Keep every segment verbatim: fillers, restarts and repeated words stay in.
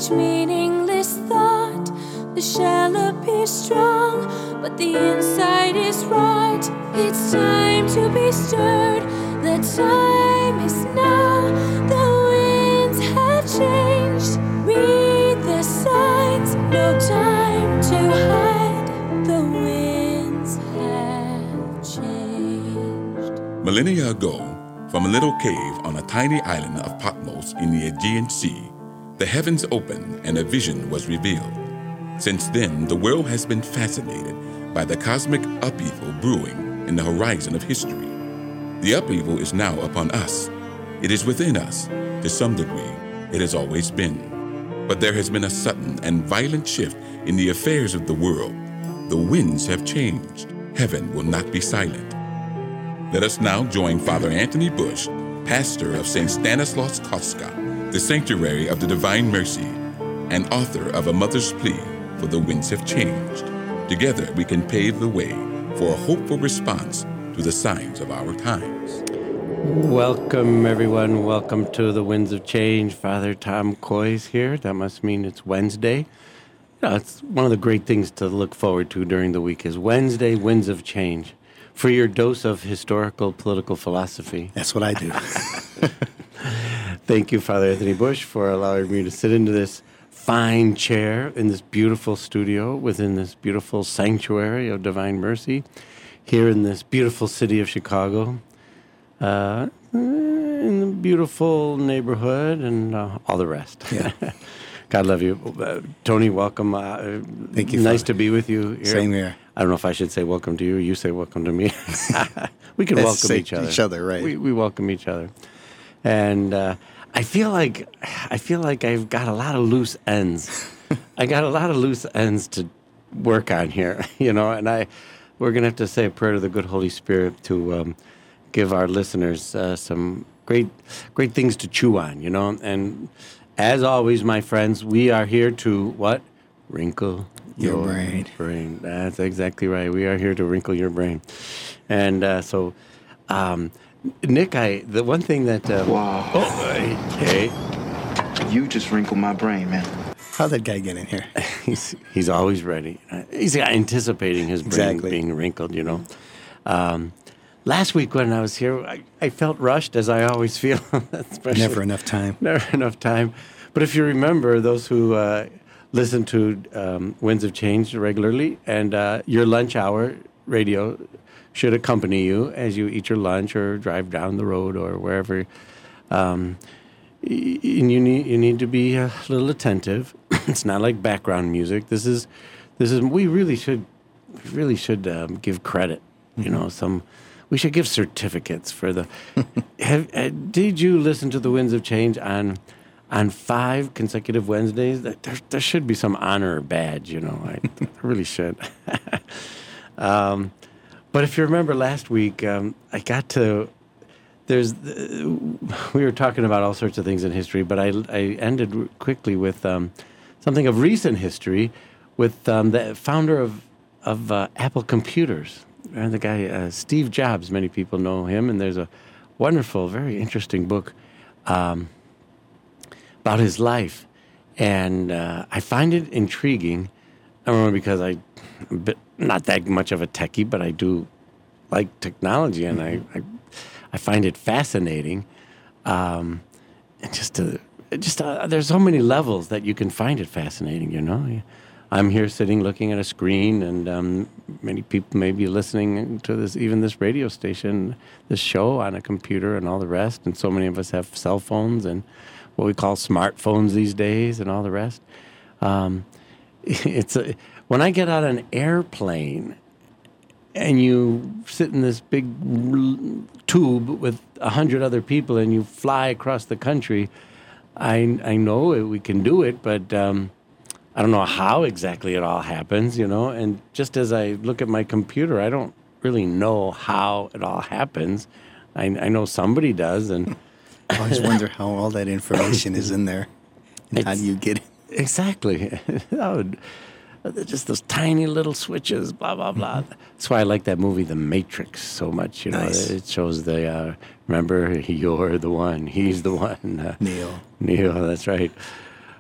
much meaningless thought. The shell appears strong, but the inside is rot. It's time to be stirred. The time is now. The winds have changed. Read the signs. No time to hide. The winds have changed. Millennia ago, from a little cave on a tiny island of Patmos in the Aegean Sea, the heavens opened and a vision was revealed. Since then, the world has been fascinated by the cosmic upheaval brewing in the horizon of history. The upheaval is now upon us. It is within us. To some degree, it has always been. But there has been a sudden and violent shift in the affairs of the world. The winds have changed. Heaven will not be silent. Let us now join Father Anthony Bush, pastor of Saint Stanislaus Kostka, the Sanctuary of the Divine Mercy, and author of A Mother's Plea for the Winds Have Changed. Together we can pave the way for a hopeful response to the signs of our times. Welcome, everyone. Welcome to the Winds of Change. Father Tom Coy's here. That must mean it's Wednesday. You know, it's one of the great things to look forward to during the week is Wednesday, Winds of Change. For your dose of historical political philosophy. That's what I do. Thank you, Father Anthony Bush, for allowing me to sit into this fine chair in this beautiful studio within this beautiful sanctuary of Divine Mercy here in this beautiful city of Chicago, uh, in the beautiful neighborhood and uh, all the rest. Yeah. God love you. Uh, Tony, welcome. Uh, Thank you. Nice Father. to be with you here. Same here. I don't know if I should say welcome to you. You say welcome to me. We can Let's welcome say each other. Each other, right? We we welcome each other, and uh, I feel like I feel like I've got a lot of loose ends. I got a lot of loose ends to work on here, you know. And I we're gonna have to say a prayer to the good Holy Spirit to um, give our listeners uh, some great great things to chew on, you know. And as always, my friends, we are here to what? Wrinkle Your your, brain. brain. That's exactly right. We are here to wrinkle your brain. And uh, so, um, Nick, I the one thing that... Uh, Wow. Oh, hey. You just wrinkled my brain, man. How'd that guy get in here? He's, he's always ready. Uh, He's anticipating his brain Exactly. being wrinkled, you know. Um, last week when I was here, I, I felt rushed, as I always feel. Especially- Never enough time. Never enough time. But if you remember, those who uh, listen to um, Winds of Change regularly, and uh, your lunch hour radio should accompany you as you eat your lunch or drive down the road or wherever. Um, y- and you need you need to be a little attentive. It's not like background music. This is this is we really should really should um, give credit. You know, some we should give certificates for the. have, uh, did you listen to the Winds of Change on? On five consecutive Wednesdays? There, there should be some honor or badge, you know. I, I really should. um, but if you remember last week, um, I got to. There's. Uh, we were talking about all sorts of things in history, but I, I ended quickly with um, something of recent history, with um, the founder of of uh, Apple Computers, and the guy uh, Steve Jobs. Many people know him, and there's a wonderful, very interesting book. Um, about his life, and uh, I find it intriguing. I don't know, because I, I'm a bit, not that much of a techie, but I do like technology, and I, I, I find it fascinating. Um, and just, to, just uh, there's so many levels that you can find it fascinating. You know, I'm here sitting looking at a screen, and um, many people may be listening to this, even this radio station, this show on a computer, and all the rest. And so many of us have cell phones and what we call smartphones these days and all the rest. Um, it's a, when I get on an airplane and you sit in this big tube with a hundred other people and you fly across the country, I I know it, we can do it, but um, I don't know how exactly it all happens, you know. And just as I look at my computer, I don't really know how it all happens. I, I know somebody does, and I always wonder how all that information is in there. And how do you get it? Exactly. That would, just those tiny little switches, blah, blah, blah. That's why I like that movie, The Matrix, so much. You know, Nice. It shows the, uh, remember, you're the one, he's the one. Uh, Neo. Neo, that's right.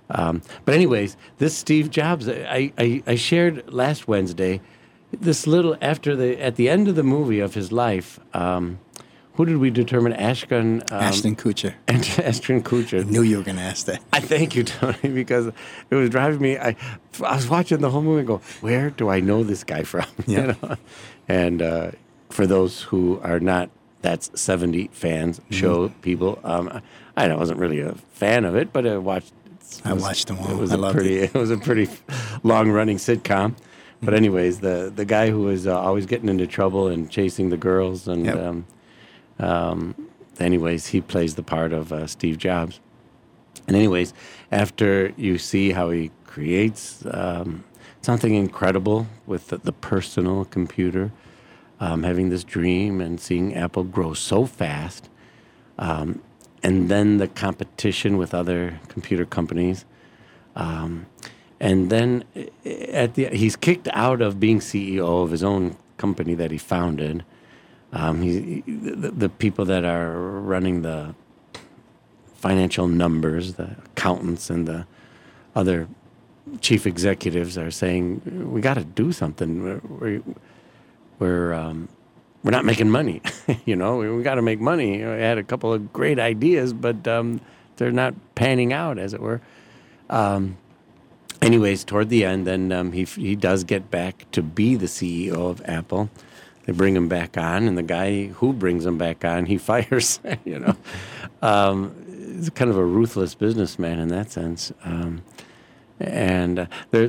Um, but anyways, this Steve Jobs, I, I, I shared last Wednesday, this little, after the, at the end of the movie of his life, um, who did we determine? Ashton. Um, Ashton Kutcher. Ashton Kutcher. I knew you were going to ask that. I thank you, Tony, because it was driving me. I, I was watching the whole movie and go, where do I know this guy from? Yeah. You know? And uh, for those who are not, that's seventy fans, show Mm-hmm. people. Um, I, I wasn't really a fan of it, but I watched. It I was, watched them all. It was I a loved pretty. it. It was a pretty long-running sitcom. But anyways, the the guy who was uh, always getting into trouble and chasing the girls, and Yep. um, um, anyways, he plays the part of uh, Steve Jobs. And anyways, after you see how he creates um, something incredible with the, the personal computer, um, having this dream and seeing Apple grow so fast, um, and then the competition with other computer companies, um, and then at the he's kicked out of being C E O of his own company that he founded. Um, he, the, the people that are running the financial numbers, the accountants and the other chief executives are saying, we got to do something. We're, we're, we're, um, we're not making money. you know, we, we got to make money. I had a couple of great ideas, but um, they're not panning out, as it were. Um, anyways, toward the end, then um, he, he does get back to be the C E O of Apple. They bring him back on, and the guy who brings him back on, he fires, you know. Um, he's kind of a ruthless businessman in that sense. Um, and uh, there,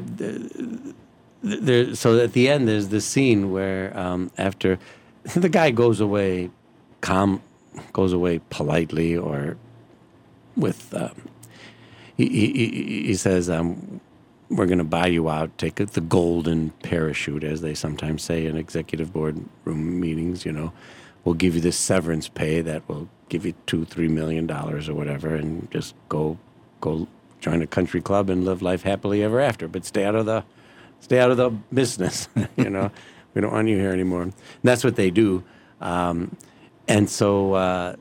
there, so at the end, there's this scene where um, after the guy goes away, calm, goes away politely or with, um, he, he, he says, um, we're going to buy you out, take the golden parachute, as they sometimes say in executive board room meetings, you know. We'll give you this severance pay that will give you two, three million dollars or whatever, and just go go join a country club and live life happily ever after. But stay out of the stay out of the business, you know. We don't want you here anymore. And that's what they do. Um, and so uh,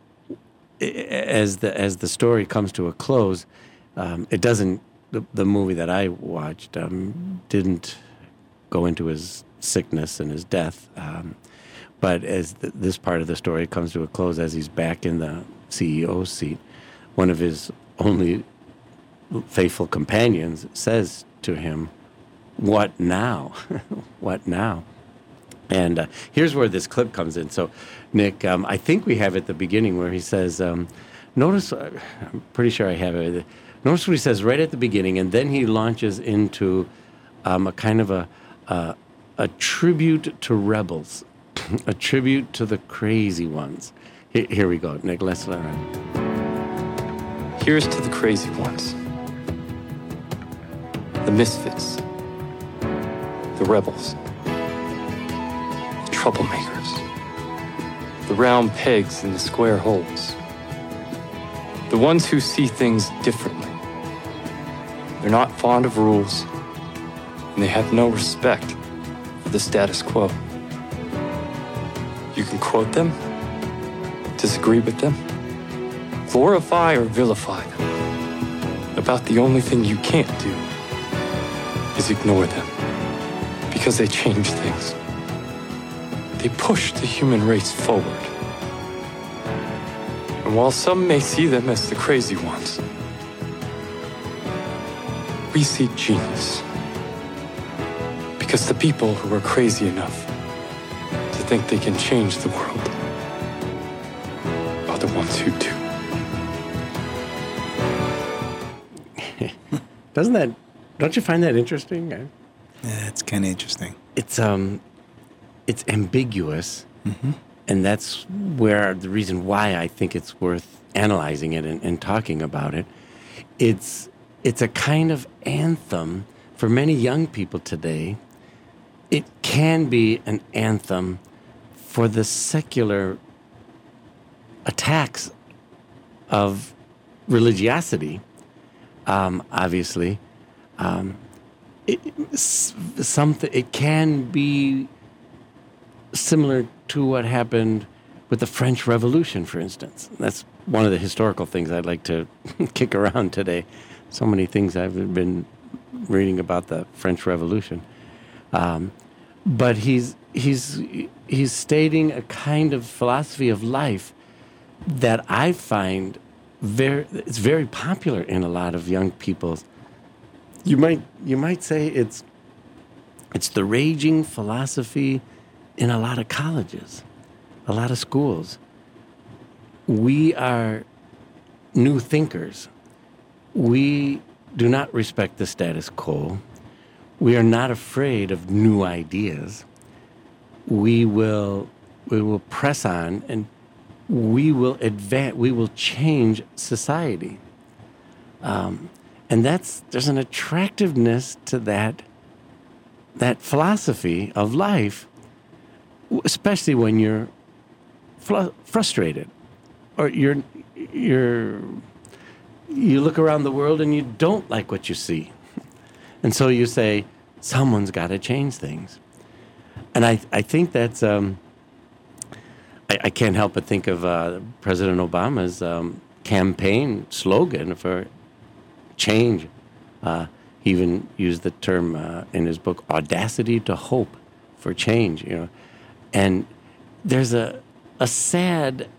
as the as the story comes to a close, um, it doesn't The, the movie that I watched um, didn't go into his sickness and his death. Um, but as th- this part of the story comes to a close, as he's back in the C E O seat, one of his only faithful companions says to him, "What now? What now?" And uh, here's where this clip comes in. So, Nick, um, I think we have at the beginning where he says, um, notice, uh, I'm pretty sure I have it. Notice what he says right at the beginning, and then he launches into um, a kind of a, a a tribute to rebels, a tribute to the crazy ones. Here, here we go, Nick. Let's learn. Here's to the crazy ones, the misfits, the rebels, the troublemakers, the round pegs in the square holes, the ones who see things differently. They're not fond of rules, and they have no respect for the status quo. You can quote them, disagree with them, glorify or vilify them. About the only thing you can't do is ignore them, because they change things. They push the human race forward. And while some may see them as the crazy ones, we see genius. Because the people who are crazy enough to think they can change the world are the ones who do. Doesn't that, don't you find that interesting? Yeah, it's kind of interesting. It's um, it's ambiguous, Mm-hmm. and that's where the reason why I think it's worth analyzing it and, and talking about it. It's it's a kind of anthem for many young people today. It can be an anthem for the secular attacks of religiosity. Um, obviously, um, it, something it can be similar to what happened with the French Revolution, for instance. That's one of the historical things I'd like to kick around today. so many things I've been reading about the French Revolution. Um, but he's he's he's stating a kind of philosophy of life that I find very it's very popular in a lot of young people. You might you might say it's it's the raging philosophy in a lot of colleges, a lot of schools. We are new thinkers. We do not respect the status quo. We are not afraid of new ideas. We will we will press on, and we will advance. We will change society. Um, and that's there's an attractiveness to that that philosophy of life, especially when you're fl- frustrated, or you're you're you look around the world and you don't like what you see. And so you say, someone's got to change things. And I, I think that's, um, I, I can't help but think of uh, President Obama's um, campaign slogan for change. Uh, he even used the term uh, in his book, audacity to hope for change, you know. And there's a, a sad,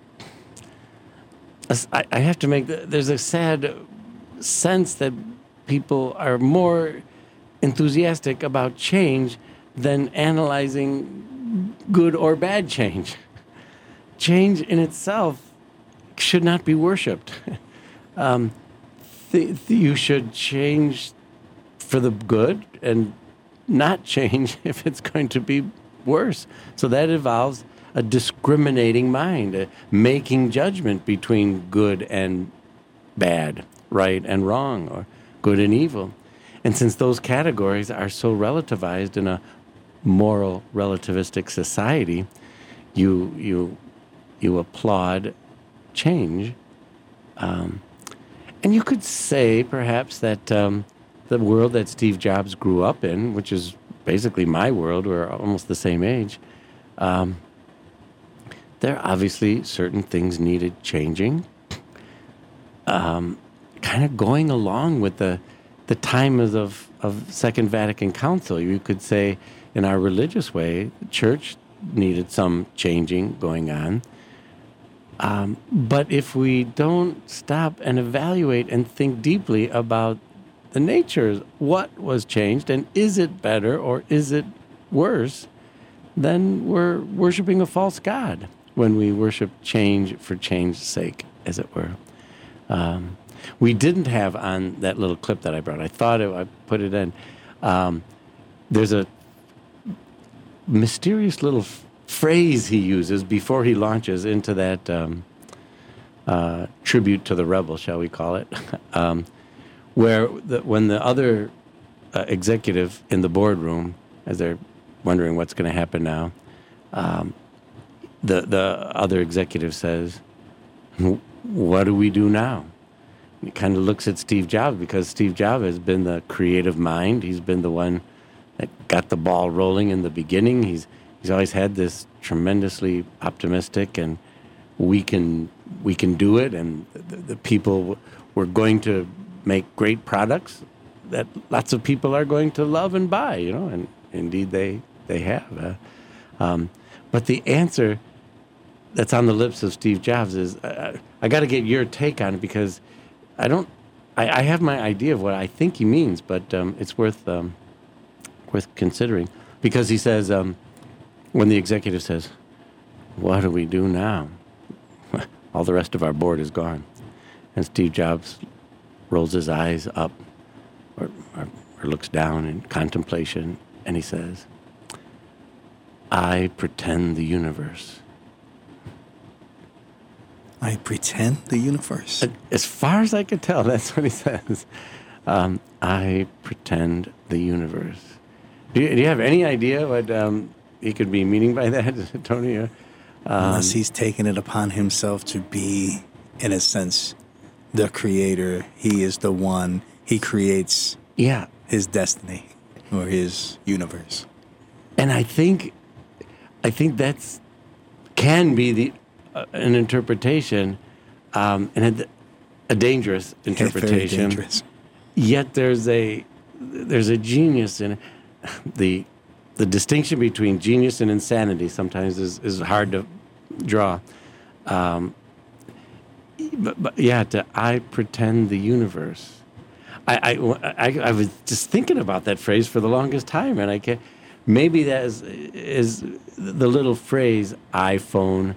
a, I, I have to make, the, there's a sad sense that people are more enthusiastic about change than analyzing good or bad change. Change in itself should not be worshipped. um, th- th- you should change for the good and not change if it's going to be worse. So that involves a discriminating mind, a making judgment between good and bad, right and wrong, or good and evil. And since those categories are so relativized in a moral relativistic society, you you you applaud change. Um, and you could say, perhaps, that um, the world that Steve Jobs grew up in, which is basically my world, we're almost the same age, um, there are obviously certain things needed changing, um, kind of going along with the the times of, of Second Vatican Council. You could say, in our religious way, the church needed some changing going on. Um, but if we don't stop and evaluate and think deeply about the nature, what was changed, and is it better or is it worse, then we're worshiping a false god when we worship change for change's sake, as it were. Um, we didn't have on that little clip that I brought, I thought it, I put it in, um, there's a mysterious little f- phrase he uses before he launches into that um, uh, tribute to the rebel, shall we call it, um, where the, when the other uh, executive in the boardroom, as they're wondering what's going to happen now, um, the the other executive says, "What do we do now?" He kind of looks at Steve Jobs, because Steve Jobs has been the creative mind. He's been the one that got the ball rolling in the beginning. He's he's always had this tremendously optimistic, and we can we can do it, and the, the people we're going to make great products that lots of people are going to love and buy. You know, and indeed they they have. Uh, um, but the answer that's on the lips of Steve Jobs is, uh, I got to get your take on it, because I don't, I, I have my idea of what I think he means, but um, it's worth um, worth considering, because he says, um, when the executive says, "What do we do now?" All the rest of our board is gone, and Steve Jobs rolls his eyes up, or, or, or looks down in contemplation, and he says, "I pretend the universe." I pretend the universe. As far as I could tell, that's what he says. Um, I pretend the universe. Do you, do you have any idea what um, he could be meaning by that, Tony? Um, Unless he's taken it upon himself to be, in a sense, the creator. He is the one. He creates yeah. his destiny or his universe. And I think, I think that's can be the uh, an interpretation, um, and a, a dangerous interpretation. Very dangerous. yet there's a there's a genius in it. The the distinction between genius and insanity sometimes is, is hard to draw. Um, but, but yeah, to I pretend the universe. I, I, I, I was just thinking about that phrase for the longest time, and I can't. Maybe that is, is the little phrase iPhone,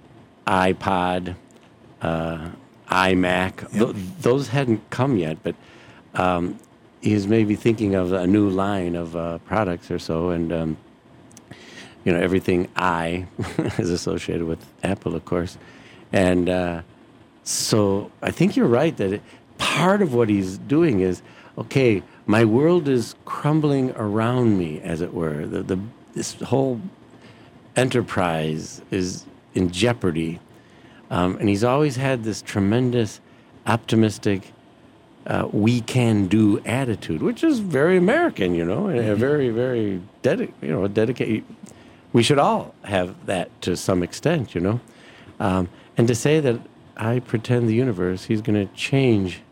iPod, uh, iMac. Yep. Th- those hadn't come yet, but um, he's maybe thinking of a new line of uh, products or so, and um, you know, everything I is associated with Apple, of course, and uh, so I think you're right that it, part of what he's doing is okay. My world is crumbling around me, as it were. The, the this whole enterprise is in jeopardy, um, and he's always had this tremendous, optimistic, uh, we can do attitude, which is very American, you know, and a very, very dedicated, you know, dedicated. We should all have that to some extent, you know, um, and to say that I pretend the universe, he's going to change.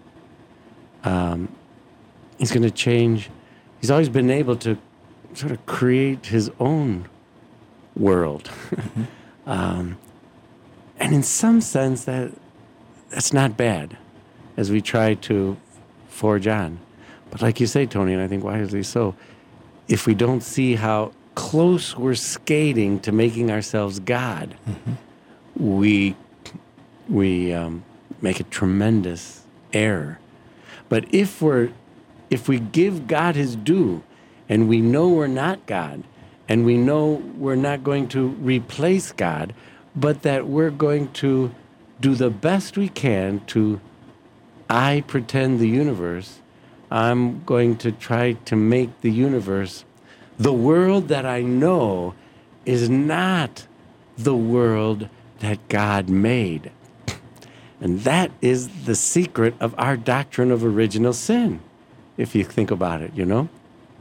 Um, he's going to change. He's always been able to sort of create his own world, mm-hmm. um, and in some sense, that that's not bad, as we try to forge on. But like you say, Tony, and I think wisely so, if we don't see how close we're skating to making ourselves God, mm-hmm. we we um, make a tremendous error. But if we're if we give God his due, and we know we're not God, and we know we're not going to replace God, but that we're going to do the best we can to, I pretend the universe, I'm going to try to make the universe, the world that I know is not the world that God made. And that is the secret of our doctrine of original sin, if you think about it, you know.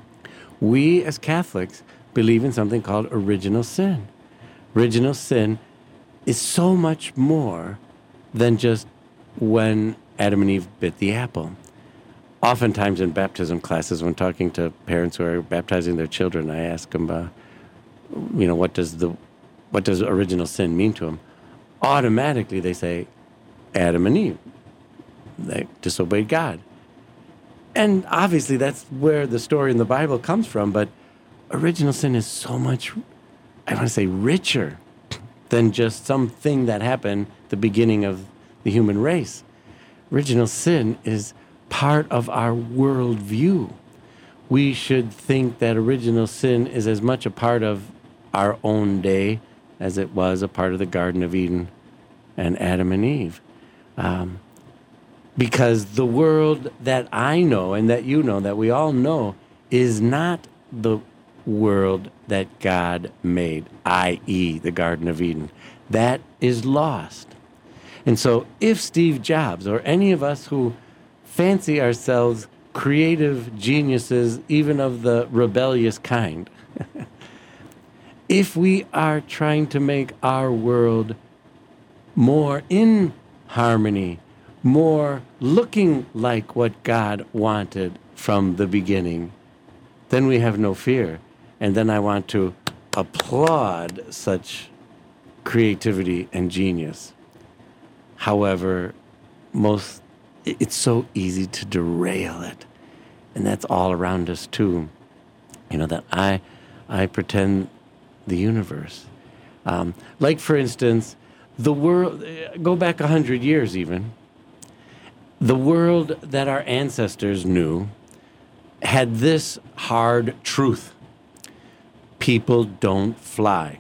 We as Catholics believe in something called original sin. Original sin is so much more than just when Adam and Eve bit the apple. Oftentimes in baptism classes, when talking to parents who are baptizing their children, I ask them, uh, you know, what does the, what does original sin mean to them? Automatically they say, Adam and Eve. They disobeyed God. And obviously that's where the story in the Bible comes from, but original sin is so much, I want to say, richer than just something that happened at the beginning of the human race. Original sin is part of our worldview. We should think that original sin is as much a part of our own day as it was a part of the Garden of Eden and Adam and Eve. Um, because the world that I know and that you know, that we all know, is not the world that God made, that is the Garden of Eden. That is lost. And so if Steve Jobs or any of us who fancy ourselves creative geniuses, even of the rebellious kind, if we are trying to make our world more in harmony, more looking like what God wanted from the beginning, then we have no fear. And then I want to applaud such creativity and genius. However, most it's so easy to derail it. And that's all around us too. You know, that I I pretend the universe. Um, like, for instance, the world, go back a hundred years even, the world that our ancestors knew had this hard truth. People don't fly.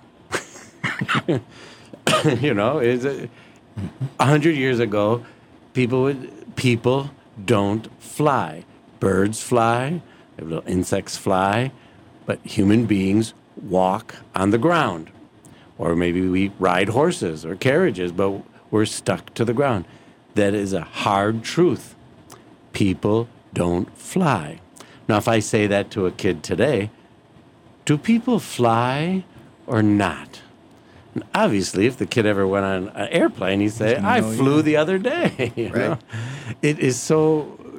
You know, it's a, a hundred years ago, people would, people don't fly. Birds fly, little insects fly, but human beings walk on the ground. Or maybe we ride horses or carriages, but we're stuck to the ground. That is a hard truth. People don't fly. Now, if I say that to a kid today, do people fly or not? And obviously, if the kid ever went on an airplane, he'd say, I flew the other day. You right. know? It is so...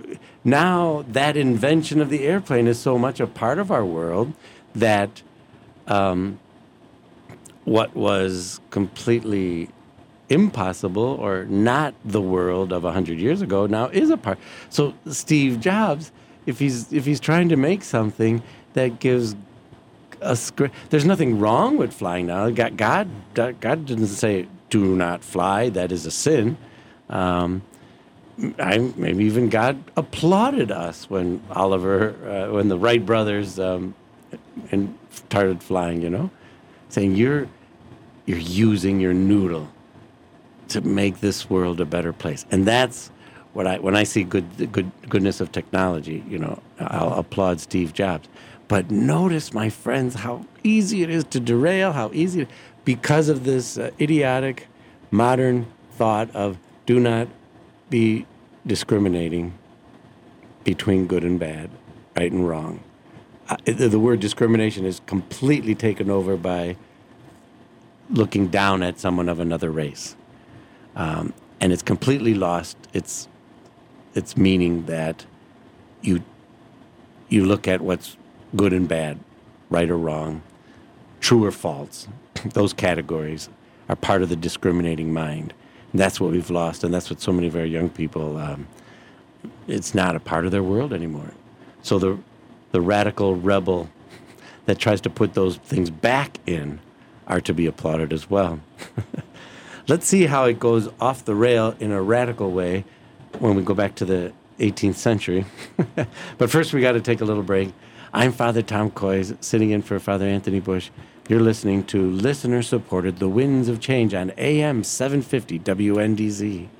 now that invention of the airplane is so much a part of our world that um, what was completely impossible or not the world of one hundred years ago now is a part. So Steve Jobs, if he's if he's trying to make something that gives us, there's nothing wrong with flying now. God, God, God didn't say do not fly. That is a sin. Um, I, maybe even God applauded us when Oliver, uh, when the Wright brothers um, and started flying. You know, saying you're you're using your noodle to make this world a better place. And that's what I, when I see good, the good goodness of technology, you know, I'll applaud Steve Jobs. But notice, my friends, how easy it is to derail, how easy, because of this uh, idiotic modern thought of do not be discriminating between good and bad, right and wrong. Uh, the, the word discrimination is completely taken over by looking down at someone of another race. Um, and it's completely lost its its meaning that you you look at what's good and bad, right or wrong, true or false. Those categories are part of the discriminating mind. And that's what we've lost, and that's what so many of our young people, um, it's not a part of their world anymore. So the the radical rebel that tries to put those things back in are to be applauded as well. Let's see how it goes off the rail in a radical way when we go back to the eighteenth century. But first, we got to take a little break. I'm Father Tom Coys, sitting in for Father Anthony Bush. You're listening to listener-supported The Winds of Change on A M seven fifty W N D Z.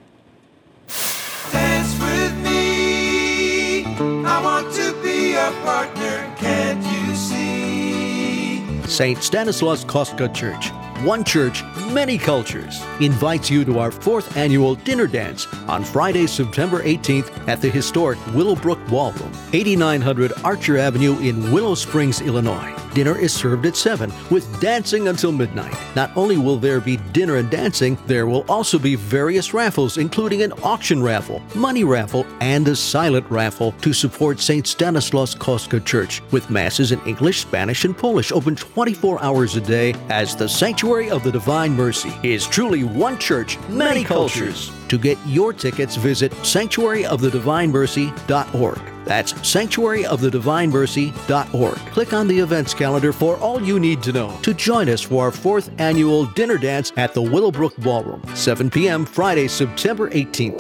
Dance with me. I want to be a partner. Can't you see? Saint Stanislaus Kostka Church, one church, many cultures, invites you to our fourth annual dinner dance on Friday, September eighteenth at the historic Willowbrook Ballroom, eighty-nine hundred Archer Avenue in Willow Springs, Illinois. Dinner is served at seven with dancing until midnight. Not only will there be dinner and dancing, there will also be various raffles, including an auction raffle, money raffle, and a silent raffle to support Saint Stanislaus Kostka Church, with masses in English, Spanish, and Polish open twenty-four hours a day, as the Sanctuary of the Divine Mercy is truly one church, many cultures. To get your tickets, visit sanctuary of the divine mercy dot org. That's sanctuary of the divine mercy dot org. Click on the events calendar for all you need to know to join us for our fourth annual dinner dance at the Willowbrook Ballroom, seven p.m. Friday, September eighteenth.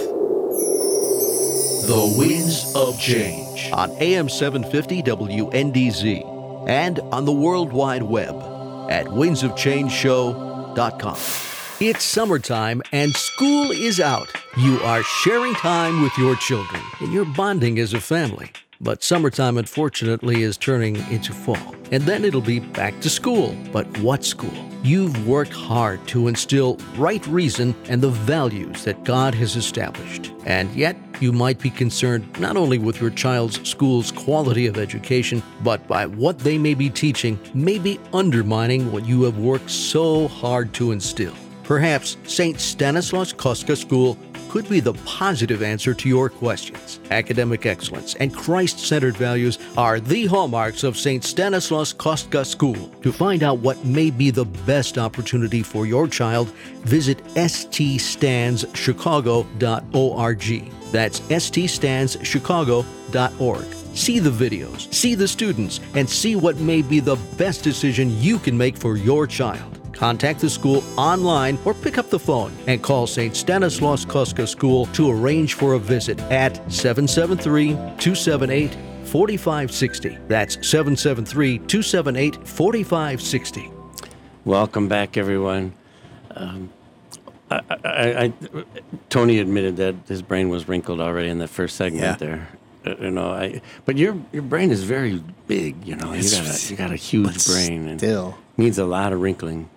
The Winds of Change on A M seven fifty W N D Z and on the World Wide Web at winds of change show dot com. It's summertime and school is out. You are sharing time with your children and you're bonding as a family. But summertime, unfortunately, is turning into fall. And then it'll be back to school. But what school? You've worked hard to instill right reason and the values that God has established. And yet, you might be concerned not only with your child's school's quality of education, but by what they may be teaching may be undermining what you have worked so hard to instill. Perhaps Saint Stanislaus Kostka School could be the positive answer to your questions. Academic excellence and Christ-centered values are the hallmarks of Saint Stanislaus Kostka School. To find out what may be the best opportunity for your child, visit s t stands chicago dot org. That's s t stands chicago dot org. See the videos, see the students, and see what may be the best decision you can make for your child. Contact the school online or pick up the phone and call Saint Stanislaus Kostka School to arrange for a visit at seven seven three, two seven eight, four five six zero. That's seven seven three, two seven eight, four five six zero. Welcome back, everyone. Um, I, I, I, Tony admitted that his brain was wrinkled already in the first segment Yeah. there. Uh, you know, I, but your your brain is very big. You know, you It's- got a, you got a huge but brain and still. needs a lot of wrinkling.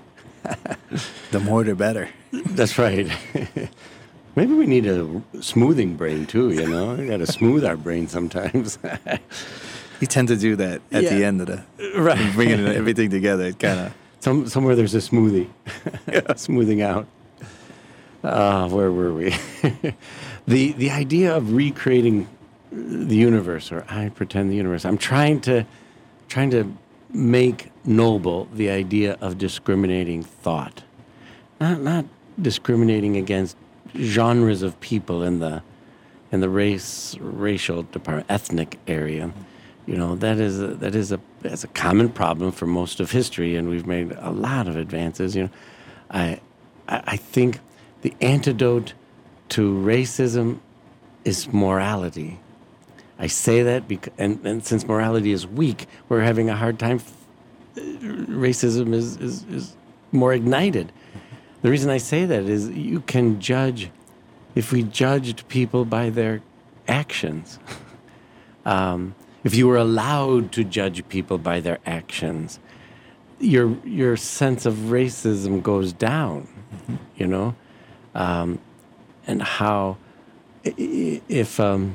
The more the better. That's right. Maybe we need a smoothing brain too. You know, we got to smooth our brain sometimes. You tend to do that at the Yeah. end of the Right. bringing everything together. It kind of Some somewhere there's a smoothie, smoothing out. Uh, where were we? the the idea of recreating the universe, or I pretend the universe. I'm trying to trying to make noble the idea of discriminating thought, not not discriminating against genres of people in the in the race racial department, ethnic area. You know, that is a, that is a that's a common problem for most of history, and we've made a lot of advances. You know, I I, I think the antidote to racism is morality. I say that because, and, and since morality is weak, we're having a hard time. Racism is, is, is more ignited. The reason I say that is you can judge, if we judged people by their actions, um, if you were allowed to judge people by their actions, your your sense of racism goes down, mm-hmm. you know, um, and how if um,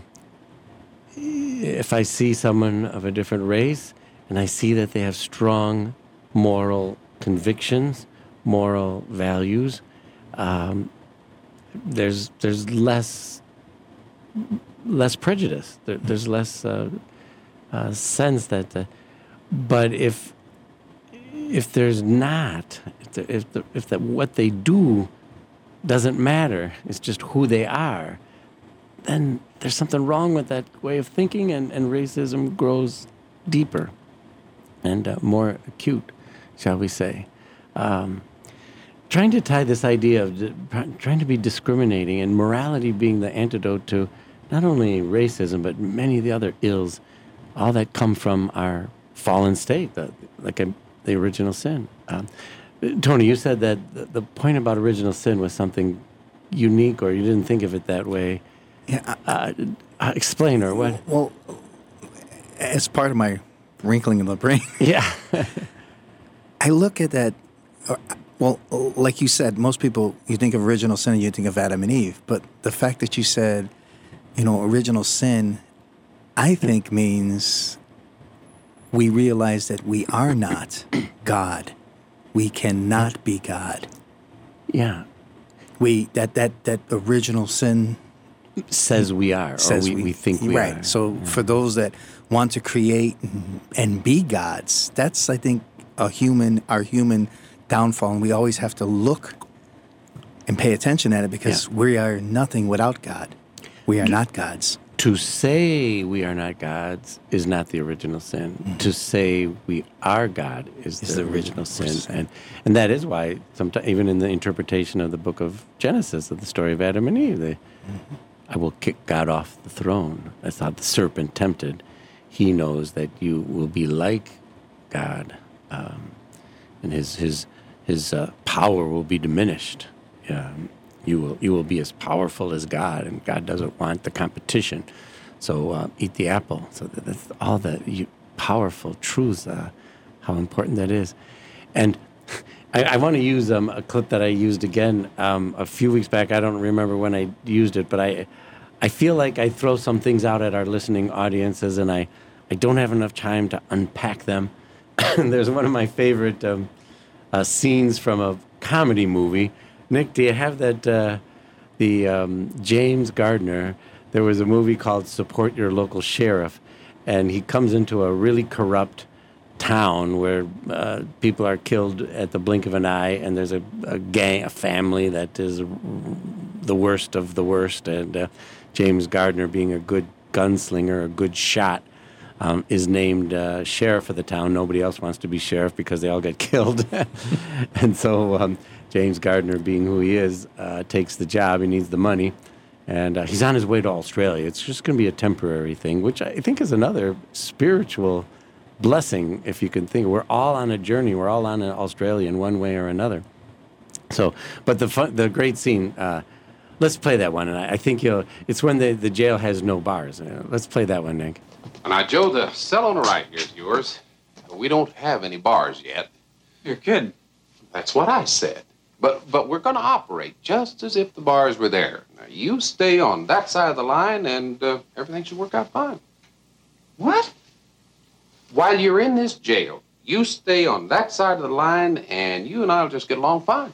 if I see someone of a different race and I see that they have strong moral convictions, moral values, um, there's there's less less prejudice. There, there's less uh, uh, sense that. Uh, but if if there's not, if the, if the, if that what they do doesn't matter, it's just who they are, then there's something wrong with that way of thinking, and, and racism grows deeper and uh, more acute, shall we say. Um, trying to tie this idea of di- trying to be discriminating and morality being the antidote to not only racism, but many of the other ills, all that come from our fallen state, the, like a, the original sin. Um, Tony, you said that the, the point about original sin was something unique, or you didn't think of it that way. Yeah, uh, uh, explain, or what? Well, as part of my wrinkling in the brain, yeah, I look at that. Uh, well, like you said, most people, you think of original sin, you think of Adam and Eve. But the fact that you said, you know, original sin, I think means we realize that we are not God. We cannot be God. Yeah, we that that that original sin says we are, says or we, we, we think we right. are. So yeah. for those that want to create and be gods, that's, I think, a human, our human downfall, and we always have to look and pay attention at it, because yeah. we are nothing without God. We are not gods. To say we are not gods is not the original sin. Mm-hmm. To say we are God is it's the, the original sin, sin. and and that is why sometimes, even in the interpretation of the book of Genesis, of the story of Adam and Eve, they, mm-hmm. I will kick God off the throne. That's how the serpent tempted. He knows that you will be like God, um, and his his his uh, power will be diminished. Um, you will you will be as powerful as God, and God doesn't want the competition. So uh, eat the apple. So that's all the you, powerful truths. Uh, how important that is, and. I, I want to use um, a clip that I used again um, a few weeks back. I don't remember when I used it, but I I feel like I throw some things out at our listening audiences, and I, I don't have enough time to unpack them. There's one of my favorite um, uh, scenes from a comedy movie. Nick, do you have that, uh, the um, James Gardner, there was a movie called Support Your Local Sheriff, and he comes into a really corrupt town where uh, people are killed at the blink of an eye, and there's a, a gang, a family that is the worst of the worst, and uh, James Gardner, being a good gunslinger, a good shot, um, is named uh, sheriff of the town. Nobody else wants to be sheriff because they all get killed, and so um, James Gardner, being who he is, uh, takes the job. He needs the money, and uh, he's on his way to Australia. It's just going to be a temporary thing, which I think is another spiritual blessing, if you can think. We're all on a journey. We're all on Australia in one way or another. So, but the fun, the great scene, uh, let's play that one. And I, I think you'll, it's when the, the jail has no bars. Uh, let's play that one, Nick. Now, Joe, the cell on the right here is yours. We don't have any bars yet. You're kidding. That's what I said. But but we're going to operate just as if the bars were there. Now, you stay on that side of the line, and uh, everything should work out fine. What? While you're in this jail, you stay on that side of the line, and you and I will just get along fine.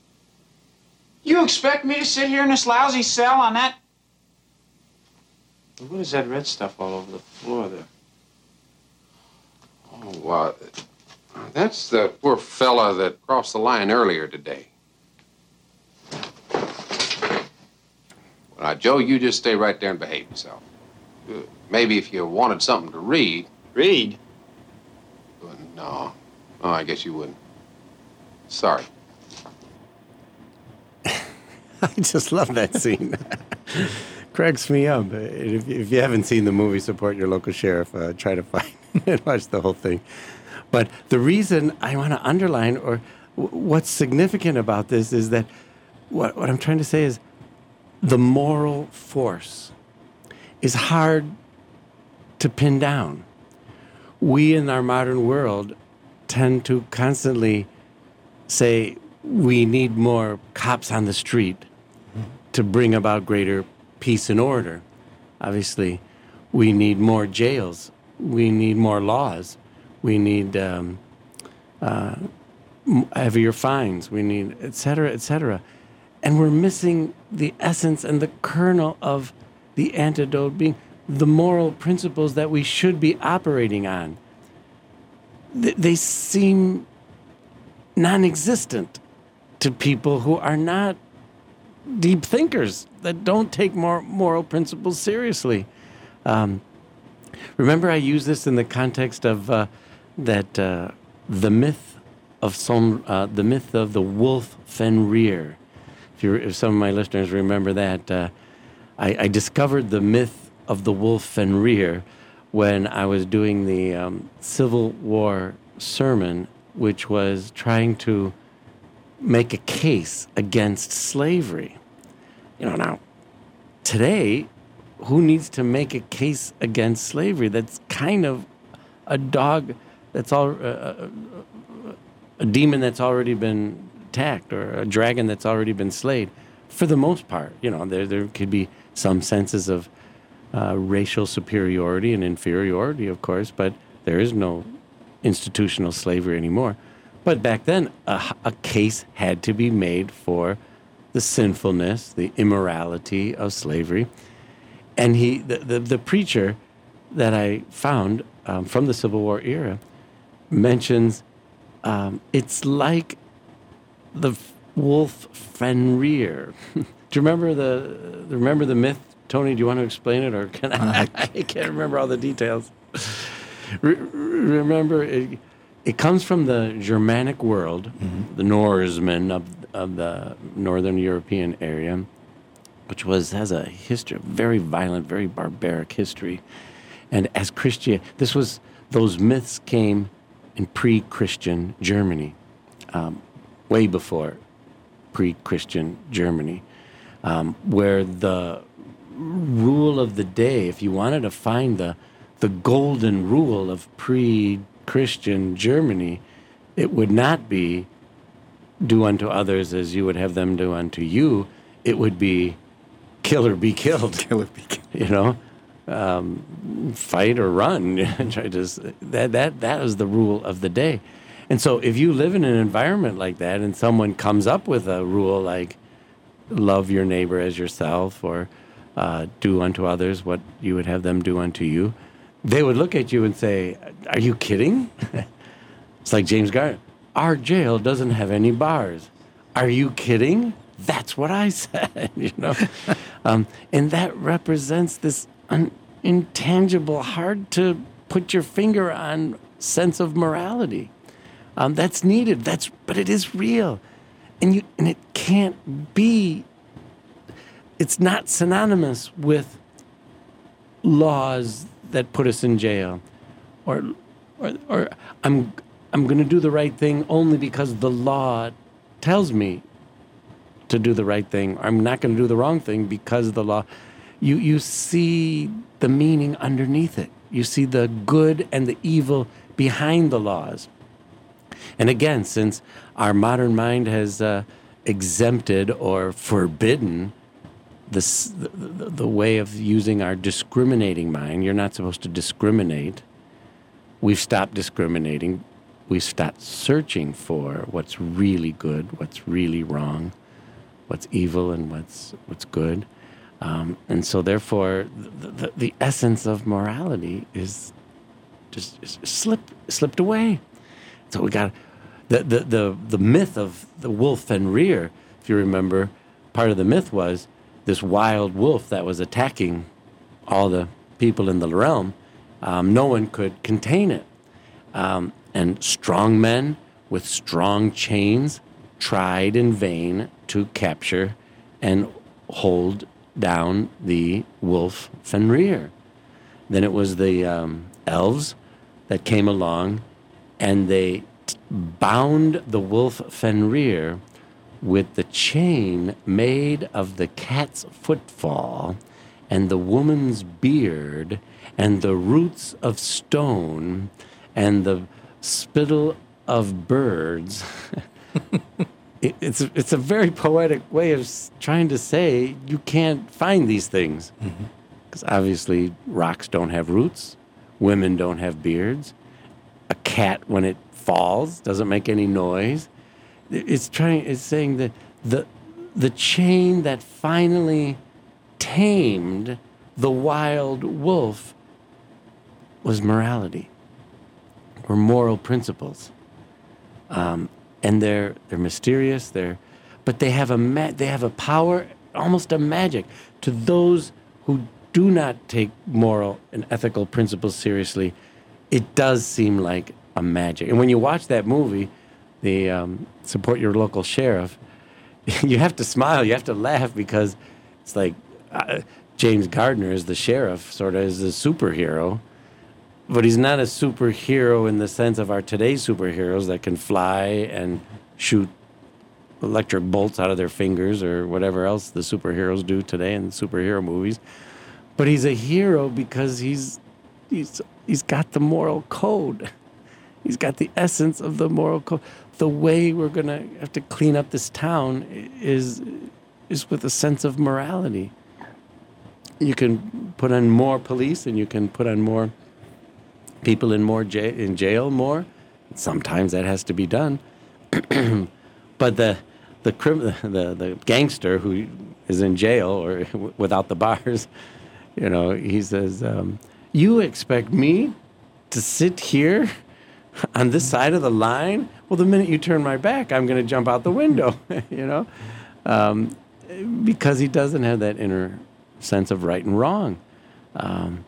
You expect me to sit here in this lousy cell on that? What is that red stuff all over the floor there? Oh, uh, that's the poor fella that crossed the line earlier today. Well, now, Joe, you just stay right there and behave yourself. Uh, Maybe if you wanted something to read. Read? Uh, No. Oh, I guess you wouldn't. Sorry. I just love that scene. Cracks me up. If, if you haven't seen the movie, support your local sheriff. Uh, try to find and watch the whole thing. But the reason I want to underline, or w- what's significant about this, is that what, what I'm trying to say is the moral force is hard to pin down. We in our modern world tend to constantly say we need more cops on the street to bring about greater peace and order. Obviously, we need more jails. We need more laws. We need um, uh, heavier fines. We need et cetera, et cetera. And we're missing the essence and the kernel of the antidote being the moral principles that we should be operating on. Th- they seem non-existent to people who are not deep thinkers, that don't take more moral principles seriously. Um, remember, I used this in the context of uh, that uh, the myth of some, uh, the myth of the wolf Fenrir. If, you, if some of my listeners remember that, uh, I, I discovered the myth of the wolf Fenrir when I was doing the um, Civil War sermon, which was trying to make a case against slavery. You know, now, today, who needs to make a case against slavery? That's kind of a dog that's all, uh, a demon that's already been attacked, or a dragon that's already been slayed. For the most part, you know, there there could be some senses of uh, racial superiority and inferiority, of course, but there is no institutional slavery anymore. But back then, a, a case had to be made for the sinfulness, the immorality of slavery. And he, the, the, the preacher that I found um, from the Civil War era mentions um, it's like the f- wolf Fenrir. Do you remember the remember the myth, Tony? Do you want to explain it, or can I? I can't remember all the details. Re- remember, it, it comes from the Germanic world, mm-hmm. the Norsemen of of the Northern European area, which was has a history, a very violent, very barbaric history. And as Christian, this was those myths came in pre-Christian Germany, um, way before pre-Christian Germany, um, where the rule of the day, if you wanted to find the the golden rule of pre-Christian Germany, it would not be do unto others as you would have them do unto you. It would be kill or be killed. Kill or be killed. You know, um, fight or run. Try to, that that that was the rule of the day. And so, if you live in an environment like that, and someone comes up with a rule like love your neighbor as yourself, or uh, do unto others what you would have them do unto you, they would look at you and say, "Are you kidding?" It's like James Garner. Our jail doesn't have any bars. Are you kidding? That's what I said, you know? um, and that represents this un- intangible, hard to put your finger on sense of morality. Um, that's needed, That's, but it is real. And you, and it can't be, it's not synonymous with laws that put us in jail. Or, or, or I'm... I'm going to do the right thing only because the law tells me to do the right thing. I'm not going to do the wrong thing because the law. You you see the meaning underneath it. You see the good and the evil behind the laws. And again, since our modern mind has uh, exempted or forbidden this, the, the, the way of using our discriminating mind, you're not supposed to discriminate. We've stopped discriminating. We start searching for what's really good, what's really wrong, what's evil, and what's what's good. Um, and so, therefore, the, the, the essence of morality is just is slipped slipped away. So we got the, the the the myth of the wolf Fenrir. If you remember, part of the myth was this wild wolf that was attacking all the people in the realm. Um, no one could contain it, um, and strong men with strong chains tried in vain to capture and hold down the wolf Fenrir. Then it was the um, elves that came along, and they t- bound the wolf Fenrir with the chain made of the cat's footfall and the woman's beard and the roots of stone and the spittle of birds. it, it's, it's a very poetic way of s- trying to say you can't find these things. Because mm-hmm. obviously rocks don't have roots. Women don't have beards. A cat, when it falls, doesn't make any noise. It's trying. It's saying that the the chain that finally tamed the wild wolf was morality, or moral principles. Um, and they're they're mysterious. They're, but they have a ma- they have a power, almost a magic, to those who do not take moral and ethical principles seriously. It does seem like a magic. And when you watch that movie, the um, Support Your Local Sheriff, you have to smile, you have to laugh, because it's like uh, James Gardner is the sheriff, sort of is a superhero, but he's not a superhero in the sense of our today's superheroes that can fly and shoot electric bolts out of their fingers or whatever else the superheroes do today in superhero movies. But he's a hero because he's he's he's got the moral code. He's got the essence of the moral code. The way we're going to have to clean up this town is is with a sense of morality. You can put on more police, and you can put on more people in more ja- in jail more. Sometimes that has to be done. But the the, crim- the the gangster who is in jail or w- without the bars, you know, he says, um, "You expect me to sit here on this side of the line? Well, the minute you turn my back, I'm going to jump out the window," you know, um, because he doesn't have that inner sense of right and wrong. Um,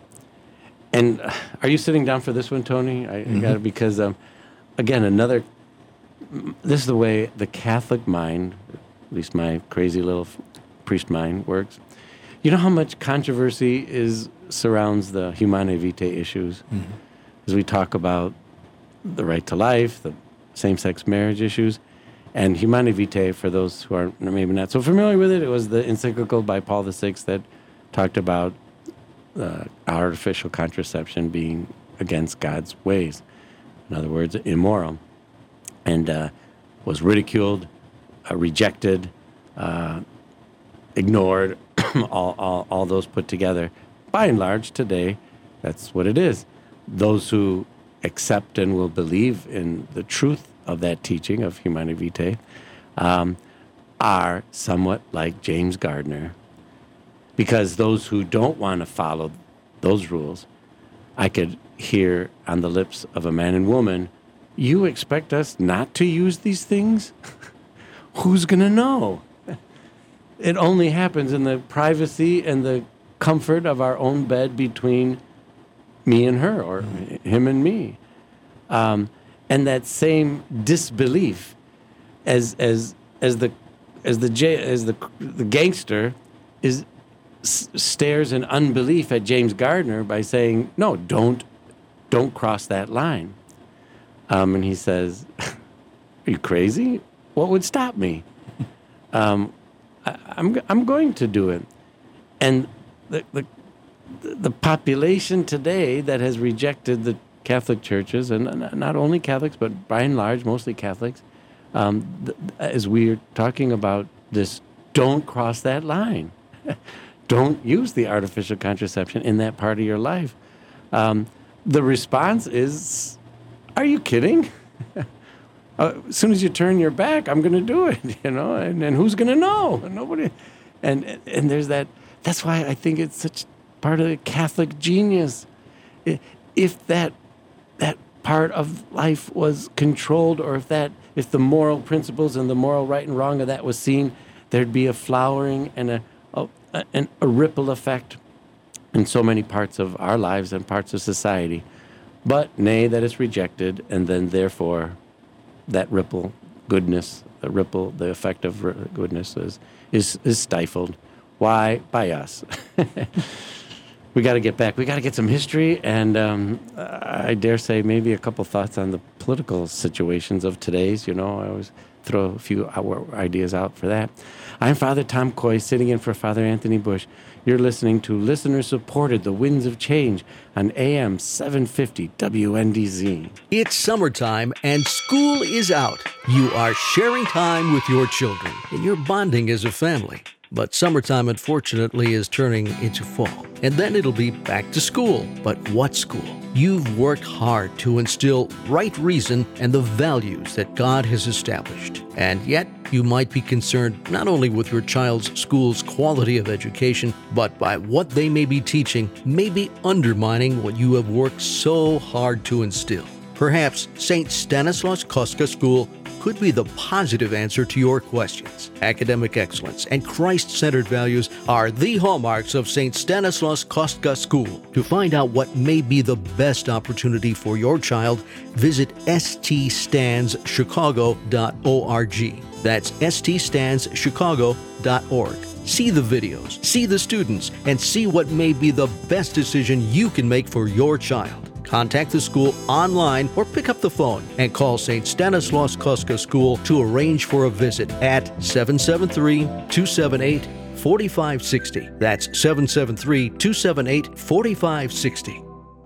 and uh, are you sitting down for this one, Tony? I, mm-hmm. I got it because, um, again, another. This is the way the Catholic mind, at least my crazy little priest mind, works. You know how much controversy is surrounds the Humanae Vitae issues, mm-hmm. as we talk about the right to life, the same-sex marriage issues, and Humanae Vitae, for those who are maybe not so familiar with it, it was the encyclical by Paul the Sixth that talked about uh, artificial contraception being against God's ways. In other words, immoral, and uh, was ridiculed, uh, rejected, uh, ignored, all, all, all those put together. By and large, today, that's what it is. Those who accept and will believe in the truth of that teaching of Humanae Vitae um, are somewhat like James Gardner, because those who don't want to follow those rules, I could hear on the lips of a man and woman, "You expect us not to use these things? Who's going to know?" It only happens in the privacy and the comfort of our own bed between me and her, or him and me. Um, and that same disbelief as as as the as the as the the gangster is s- stares in unbelief at James Gardner by saying, "No, don't don't cross that line." Um, and he says, "Are you crazy? What would stop me? Um, I, I'm I'm going to do it." And the the the population today that has rejected the Catholic churches, and not only Catholics, but by and large, mostly Catholics, um, th- as we're talking about this, don't cross that line. Don't use the artificial contraception in that part of your life. Um, the response is, "Are you kidding? uh, as soon as you turn your back, I'm going to do it, you know, and, and who's going to know? Nobody." And and there's that that's why I think it's such part of the Catholic genius. If that that part of life was controlled, or if that if the moral principles and the moral right and wrong of that was seen, there'd be a flowering and a a, a, a ripple effect in so many parts of our lives and parts of society. But nay, that is rejected, and then therefore that ripple goodness, the ripple, the effect of goodness is is, is stifled. Why? By us. We got to get back. We got to get some history, and um, I dare say maybe a couple thoughts on the political situations of today's. You know, I always throw a few ideas out for that. I'm Father Tom Coy, sitting in for Father Anthony Bush. You're listening to listener-supported The Winds of Change on A M seven fifty W N D Z. It's summertime and school is out. You are sharing time with your children and you're bonding as a family. But summertime, unfortunately, is turning into fall. And then it'll be back to school. But what school? You've worked hard to instill right reason and the values that God has established. And yet, you might be concerned not only with your child's school's quality of education, but by what they may be teaching may be undermining what you have worked so hard to instill. Perhaps Saint Stanislaus Kostka School could be the positive answer to your questions. Academic excellence and Christ-centered values are the hallmarks of Saint Stanislaus Kostka School. To find out what may be the best opportunity for your child, visit s t stands chicago dot org. That's s t stands chicago dot org. See the videos, see the students, and see what may be the best decision you can make for your child. Contact the school online or pick up the phone and call Saint Stanislaus Kostka School to arrange for a visit at seven seven three, two seven eight, four five six zero. That's seven seven three, two seven eight, four five six zero.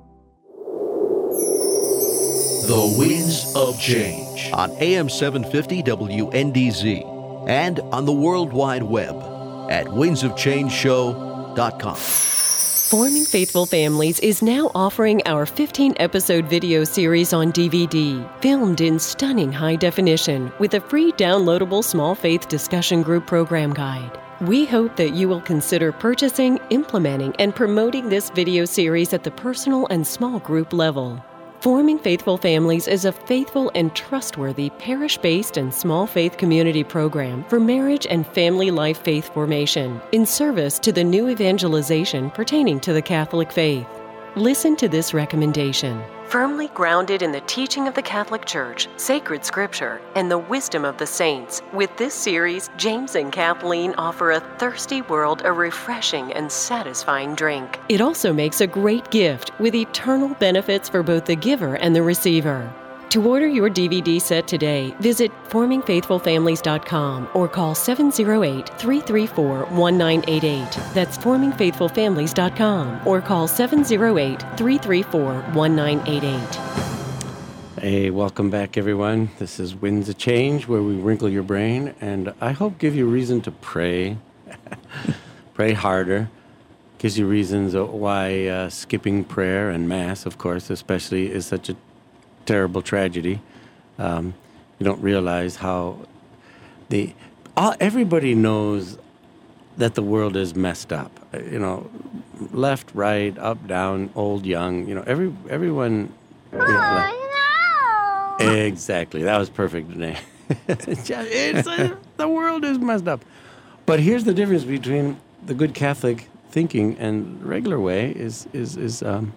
The Winds of Change on A M seven fifty W N D Z and on the World Wide Web at winds of change show dot com. Forming Faithful Families is now offering our fifteen-episode video series on D V D, filmed in stunning high definition with a free downloadable small faith discussion group program guide. We hope that you will consider purchasing, implementing, and promoting this video series at the personal and small group level. Forming Faithful Families is a faithful and trustworthy parish-based and small faith community program for marriage and family life faith formation in service to the new evangelization pertaining to the Catholic faith. Listen to this recommendation. Firmly grounded in the teaching of the Catholic Church, sacred scripture, and the wisdom of the saints, with this series, James and Kathleen offer a thirsty world a refreshing and satisfying drink. It also makes a great gift with eternal benefits for both the giver and the receiver. To order your D V D set today, visit forming faithful families dot com or call seven oh eight, three three four, one nine eight eight. That's forming faithful families dot com or call seven oh eight, three three four, one nine eight eight. Hey, welcome back, everyone. This is Winds of Change, where we wrinkle your brain, and I hope give you reason to pray. Pray harder. Gives you reasons why uh, skipping prayer and Mass, of course, especially, is such a terrible tragedy. Um, you don't realize how the all, everybody knows that the world is messed up. You know, left, right, up, down, old, young. You know, every everyone. You know, like, exactly. That was perfect, Renee. it's just, it's uh, the world is messed up. But here's the difference between the good Catholic thinking and the regular way is is is. Um,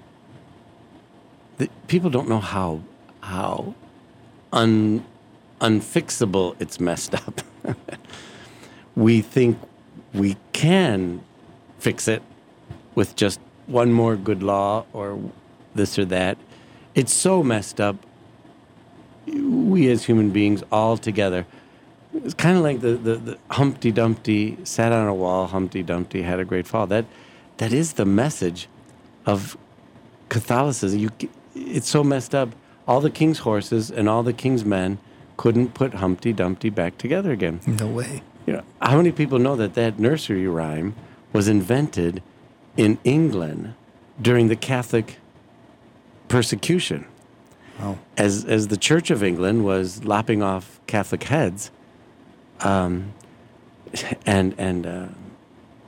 The, people don't know how how un, unfixable it's messed up. We think we can fix it with just one more good law or this or that. It's so messed up. We as human beings all together. It's kind of like the, the, the Humpty Dumpty sat on a wall, Humpty Dumpty had a great fall. That that is the message of Catholicism. You It's so messed up. All the king's horses and all the king's men couldn't put Humpty Dumpty back together again. No way. You know, how many people know that that nursery rhyme was invented in England during the Catholic persecution? Oh. As as the Church of England was lopping off Catholic heads, um, and and uh,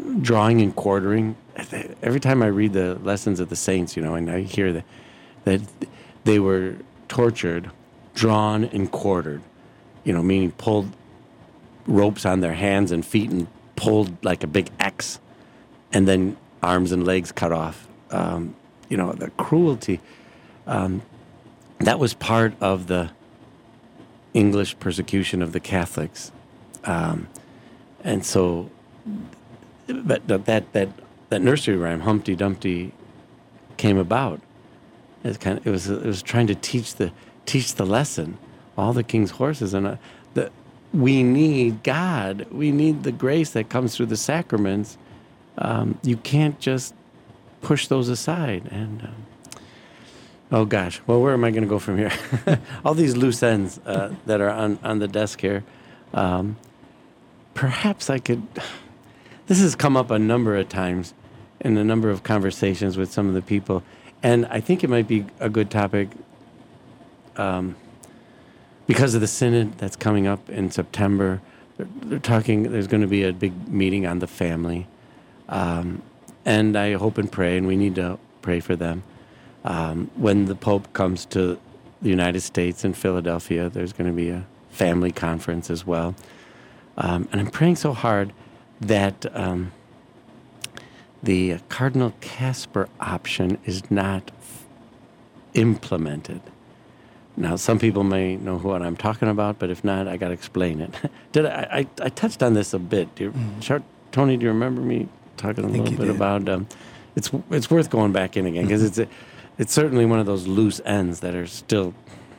drawing and quartering. Every time I read the lessons of the saints, you know, and I hear that that they were tortured, drawn and quartered, you know, meaning pulled ropes on their hands and feet and pulled like a big X, and then arms and legs cut off. Um, you know, the cruelty. Um, that was part of the English persecution of the Catholics. Um, and so but that, that, that, that nursery rhyme, Humpty Dumpty, came about. It's kind of, it was it was trying to teach the teach the lesson, all the king's horses, and uh, the we need God. We need the grace that comes through the sacraments. Um, you can't just push those aside. And um, oh gosh, well, where am I going to go from here? All these loose ends uh, that are on on the desk here. Um, perhaps I could. This has come up a number of times in a number of conversations with some of the people. And I think it might be a good topic um, because of the synod that's coming up in September. They're, they're talking, there's going to be a big meeting on the family. Um, and I hope and pray, and we need to pray for them. Um, when the Pope comes to the United States in Philadelphia, there's going to be a family conference as well. Um, and I'm praying so hard that um, the Cardinal Kasper option is not f- implemented. Now, some people may know what I'm talking about, but if not, I got to explain it. Did I, I? I touched on this a bit. Do you, mm. Tony, do you remember me talking a little bit did. about? Um, it's it's worth going back in again because mm-hmm. it's a, it's certainly one of those loose ends that are still.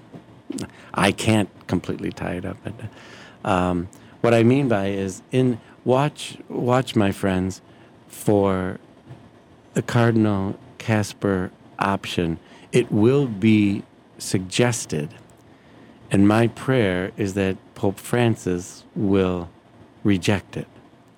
I can't completely tie it up. But, um, what I mean by is in watch watch my friends. For the Cardinal Kasper option, it will be suggested, and my prayer is that Pope Francis will reject it.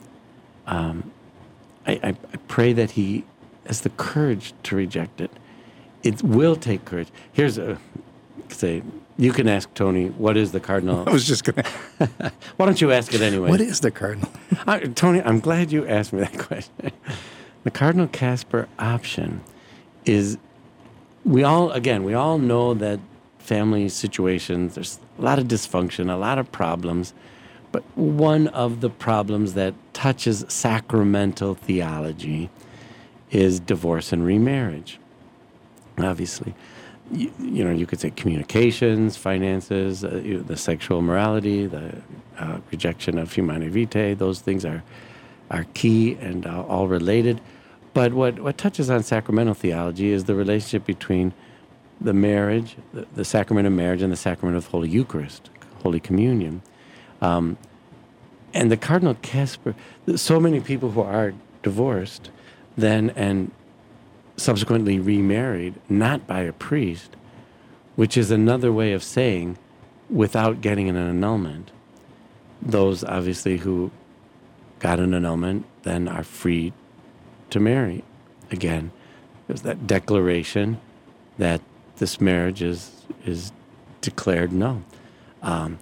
Um, I, I, I pray that he has the courage to reject it. It will take courage. Here's a say. You can ask Tony, what is the Cardinal? I was just going to. Why don't you ask it anyway? What is the Cardinal? uh, Tony, I'm glad you asked me that question. The Cardinal Kasper option is, we all, again, we all know that family situations, there's a lot of dysfunction, a lot of problems, but one of the problems that touches sacramental theology is divorce and remarriage, obviously. You, you know, you could say communications, finances, uh, you, the sexual morality, the uh, rejection of Humanae Vitae. Those things are are key and uh, all related. But what, what touches on sacramental theology is the relationship between the marriage, the, the sacrament of marriage, and the sacrament of Holy Eucharist, Holy Communion. Um, and the Cardinal Kasper, so many people who are divorced then and subsequently remarried, not by a priest, which is another way of saying without getting an annulment. Those, obviously, who got an annulment then are free to marry again. There's that declaration that this marriage is is declared null. Um,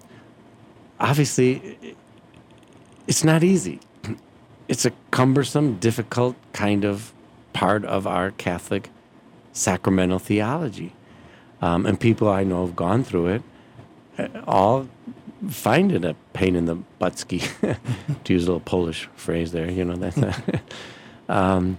obviously, it's not easy. It's a cumbersome, difficult kind of part of our Catholic sacramental theology. Um, and people I know have gone through it, uh, all find it a pain in the buttski, to use a little Polish phrase there, you know, that's a, um,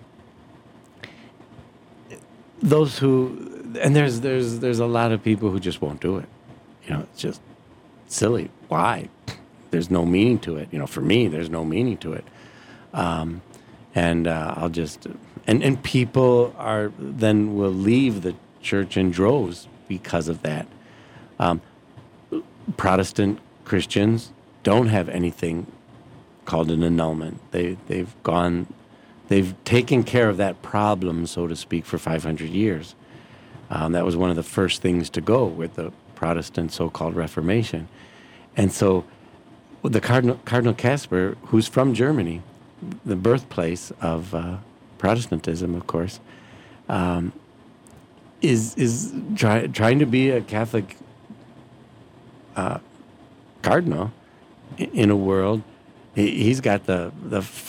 those who, and there's, there's, there's a lot of people who just won't do it. You know, it's just silly. Why? There's no meaning to it. You know, for me, there's no meaning to it. Um, and uh, I'll just... And and people are then will leave the church in droves because of that. Um, Protestant Christians don't have anything called an annulment. They they've gone, they've taken care of that problem, so to speak, for five hundred years. Um, that was one of the first things to go with the Protestant so-called Reformation, and so the Cardinal Cardinal Kasper, who's from Germany, the birthplace of uh, Protestantism, of course, um, is is try, trying to be a Catholic uh, cardinal in a world. He, he's got the the f-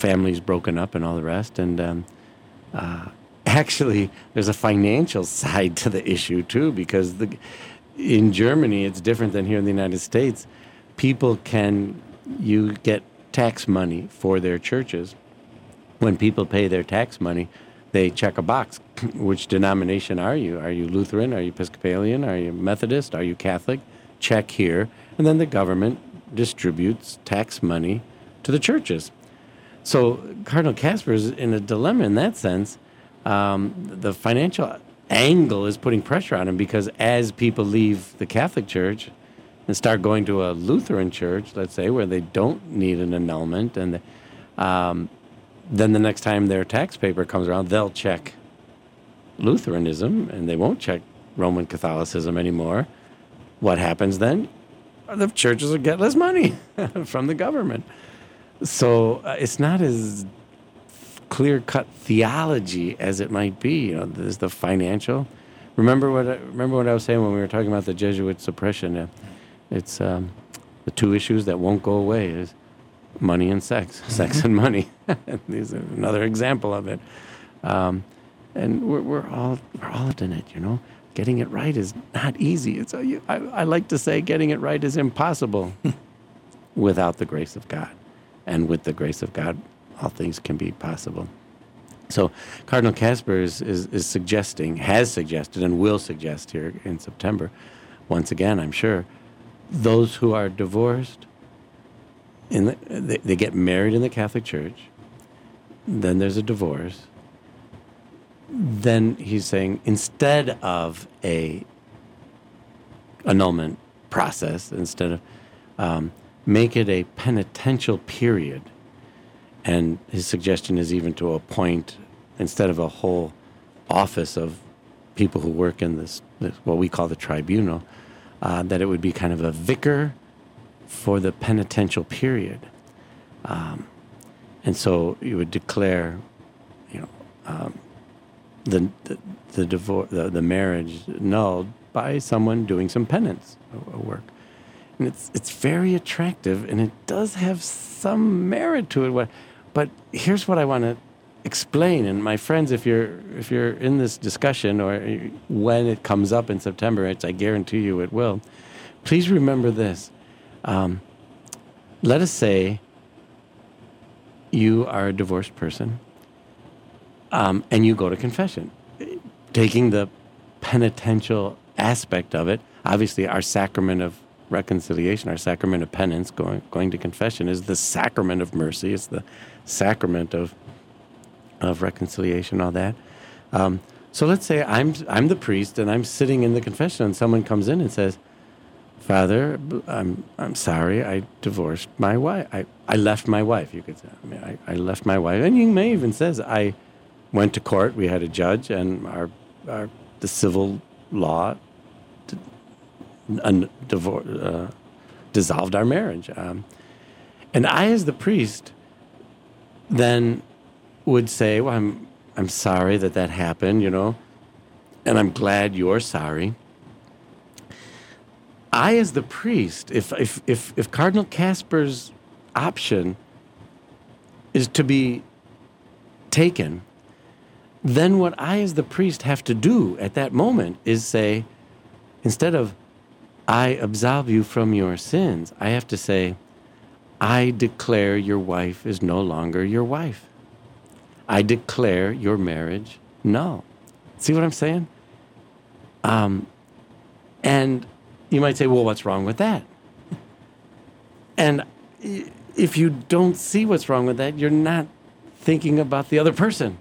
families broken up and all the rest. And um, uh, actually, there's a financial side to the issue too, because the, in Germany it's different than here in the United States. People can you get tax money for their churches. When people pay their tax money, they check a box. Which denomination are you? Are you Lutheran? Are you Episcopalian? Are you Methodist? Are you Catholic? Check here. And then the government distributes tax money to the churches. So Cardinal Kasper is in a dilemma in that sense. Um, the financial angle is putting pressure on him because as people leave the Catholic Church and start going to a Lutheran church, let's say, where they don't need an annulment, and um, then the next time their tax paper comes around, they'll check Lutheranism and they won't check Roman Catholicism anymore. What happens then? The churches will get less money from the government. So uh, it's not as clear-cut theology as it might be. You know, there's the financial. Remember what I, remember what I was saying when we were talking about the Jesuit suppression. Uh, it's um, the two issues that won't go away is money and sex, sex and money. These are another example of it. Um, and we're, we're all we're all in it, you know. Getting it right is not easy. It's a, I, I like to say getting it right is impossible without the grace of God. And with the grace of God, all things can be possible. So Cardinal Kasper is, is, is suggesting, has suggested, and will suggest here in September, once again, I'm sure, those who are divorced, in the, they, they get married in the Catholic Church, then there's a divorce. Then he's saying instead of a annulment process, instead of um, make it a penitential period. And his suggestion is even to appoint, instead of a whole office of people who work in this, this what we call the tribunal, uh, that it would be kind of a vicar for the penitential period. Um, and so you would declare, you know, um, the the, the divorce, the, the marriage nulled by someone doing some penance work. And it's it's very attractive, and it does have some merit to it. But here's what I want to explain. And my friends, if you're if you're in this discussion, or when it comes up in September, which I guarantee you it will, please remember this. Um, let us say you are a divorced person, um, and you go to confession, taking the penitential aspect of it. Obviously, our sacrament of reconciliation, our sacrament of penance, going going to confession, is the sacrament of mercy. It's the sacrament of of reconciliation, all that. Um, so let's say I'm I'm the priest and I'm sitting in the confession, and someone comes in and says, "Father, I'm I'm sorry, I divorced my wife. I, I left my wife." You could say, I mean, I, I left my wife, and you may even says, "I went to court. We had a judge, and our our the civil law." Un, divor- uh, dissolved our marriage. Um, and I, as the priest, then would say, well, I'm I'm sorry that that happened, you know, and I'm glad you're sorry. I, as the priest, if if if, if Cardinal Kasper's option is to be taken, then what I, as the priest, have to do at that moment is say, instead of I absolve you from your sins, I have to say, I declare your wife is no longer your wife. I declare your marriage null. See what I'm saying? Um, and you might say, well, what's wrong with that? And if you don't see what's wrong with that, you're not thinking about the other person.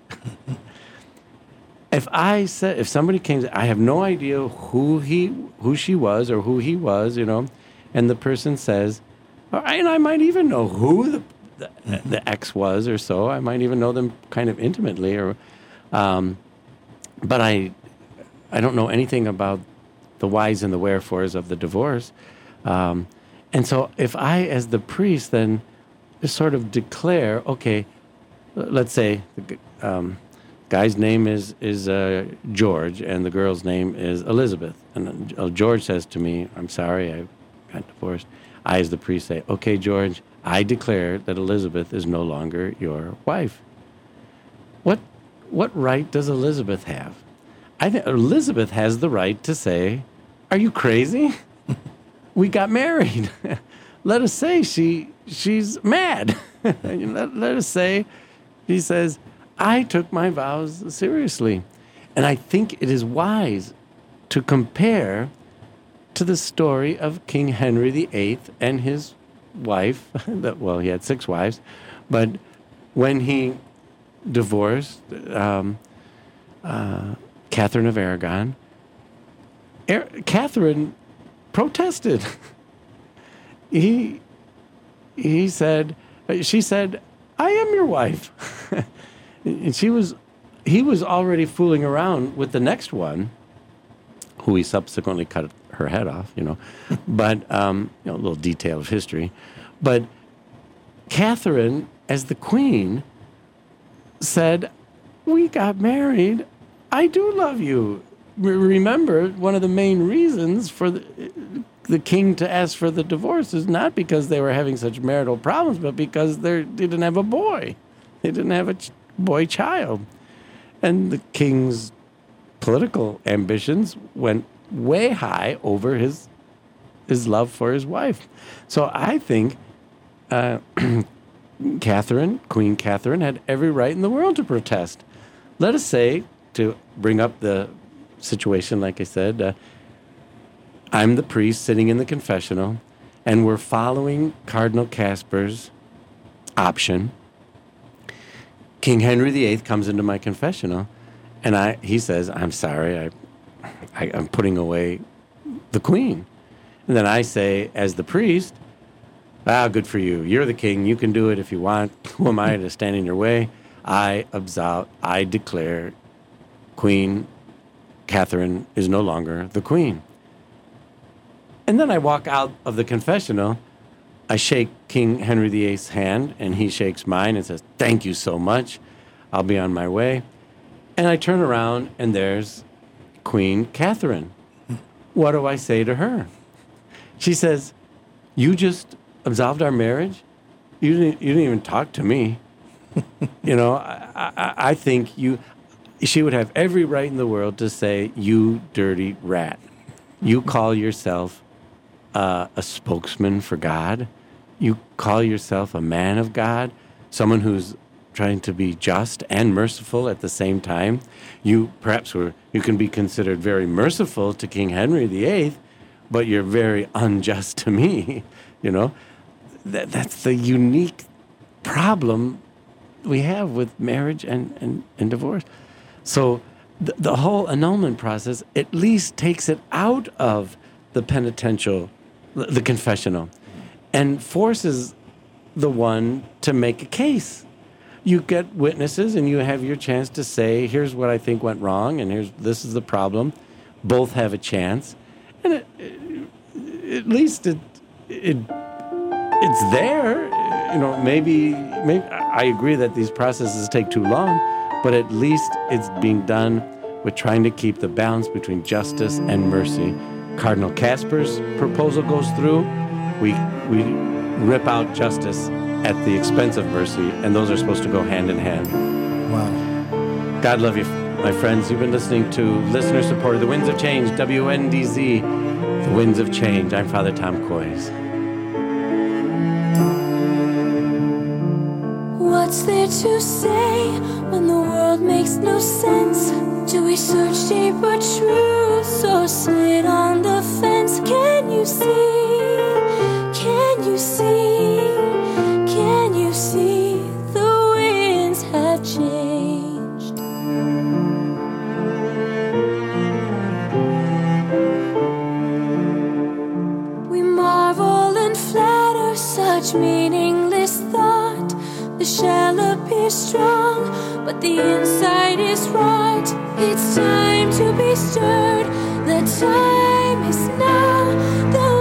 If I said, if somebody came, I have no idea who he, who she was, or who he was, you know, and the person says, and I might even know who the the, the ex was, or so. I might even know them kind of intimately, or, um, but I, I don't know anything about the whys and the wherefores of the divorce, um, and so if I, as the priest, then sort of declare, okay, let's say. Um, Guy's name is is uh, George, and the girl's name is Elizabeth. And uh, George says to me, "I'm sorry, I got divorced." I, as the priest, say, "Okay, George, I declare that Elizabeth is no longer your wife. What what right does Elizabeth have? I think Elizabeth has the right to say, are you crazy? We got married. Let us say she she's mad. let, let us say he says, I took my vows seriously. And I think it is wise to compare to the story of King Henry the Eighth and his wife. Well, he had six wives. But when he divorced um, uh, Catherine of Aragon, er- Catherine protested. he he said, she said, I am your wife. And she was, he was already fooling around with the next one, who he subsequently cut her head off, you know. But, um, you know, a little detail of history. But Catherine, as the queen, said, we got married. I do love you. Remember, one of the main reasons for the, the king to ask for the divorce is not because they were having such marital problems, but because they didn't have a boy. They didn't have a ch- boy child. And the king's political ambitions went way high over his his love for his wife. So I think uh, Catherine, Queen Catherine, had every right in the world to protest. Let us say, to bring up the situation, like I said, uh, I'm the priest sitting in the confessional, and we're following Cardinal Casper's option. King Henry the Eighth comes into my confessional, and I he says, I'm sorry, I, I, I'm putting away the queen. And then I say, as the priest, ah, good for you. You're the king. You can do it if you want. Who am I to stand in your way? I absolve, I declare Queen Catherine is no longer the queen. And then I walk out of the confessional. I shake King Henry the Eighth's hand, and he shakes mine and says, thank you so much. I'll be on my way. And I turn around, and there's Queen Catherine. What do I say to her? She says, you just absolved our marriage? You didn't, you didn't even talk to me. You know, I, I, I think you... She would have every right in the world to say, you dirty rat. You call yourself uh, a spokesman for God. You call yourself a man of God, someone who's trying to be just and merciful at the same time. You perhaps were, you can be considered very merciful to King Henry the Eighth, but you're very unjust to me. You know, that, that's the unique problem we have with marriage and, and, and divorce. So the, the whole annulment process at least takes it out of the penitential, the confessional, and forces the one to make a case. You get witnesses, and you have your chance to say, here's what I think went wrong, and here's this is the problem. Both have a chance. And it, it, at least it, it it's there. You know, maybe, maybe I agree that these processes take too long, but at least it's being done with trying to keep the balance between justice and mercy. Cardinal Casper's proposal goes through. We we rip out justice at the expense of mercy, and those are supposed to go hand in hand. Wow. God love you, my friends. You've been listening to listener-supported The Winds of Change, W N D Z, The Winds of Change. I'm Father Tom Coys. What's there to say when the world makes no sense? Do we search deeper truths or sit on the fence? Can you see? Can you see? Can you see the winds have changed? We marvel and flatter such meaningless thought. The shell appears strong, but the inside is right. It's time to be stirred. The time is now. The